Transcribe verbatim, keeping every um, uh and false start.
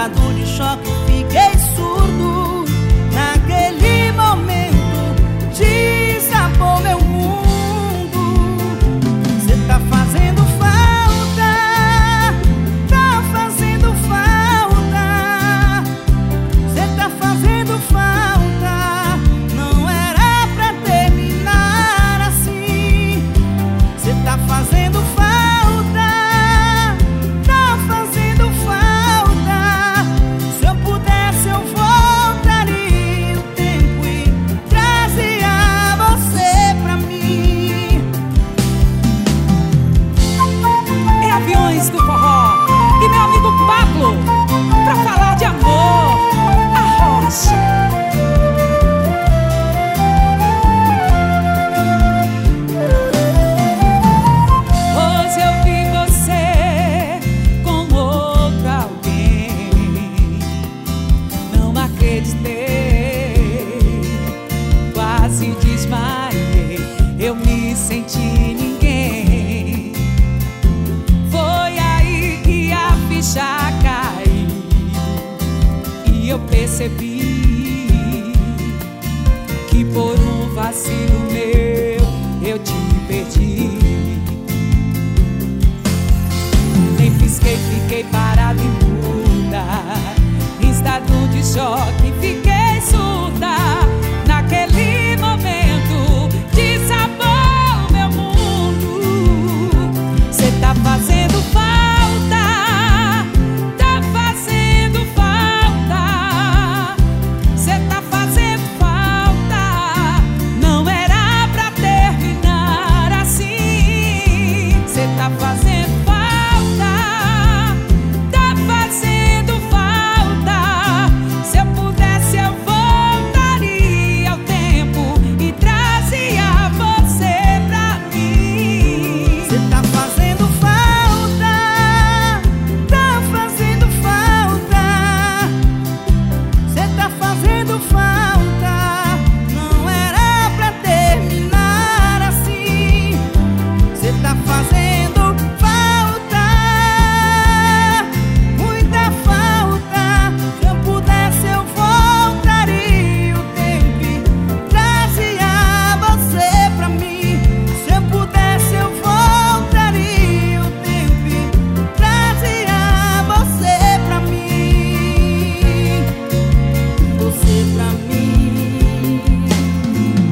estado de choque, fiquei surdo. Naquele momento desabou meu mundo. Cê tá fazendo falta, tá fazendo falta. Cê tá fazendo falta, não era pra terminar assim. Cê tá fazendo falta, tá fazendo falta. Se eu pudesse eu voltaria o tempo e trazia você pra mim. É Aviões do Forró e meu amigo Pablo pra falar de amor, a rocha. Hoje eu vi você com outro alguém, não acreditei, quase desmaiei, eu me senti ninguém. Foi aí que a ficha caiu e eu percebi que por um vacilo meu eu te perdi. Nem pisquei, fiquei parado e muda, em estado de choque, fiquei surda. Naquele momento desabou meu mundo. Cê tá fazendo falta, tá fazendo falta. Cê tá fazendo falta, não era pra terminar assim. Cê tá fazendo falta, tá fazendo falta. Se eu pudesse eu voltaria ao tempo e trazia você pra mim. Cê tá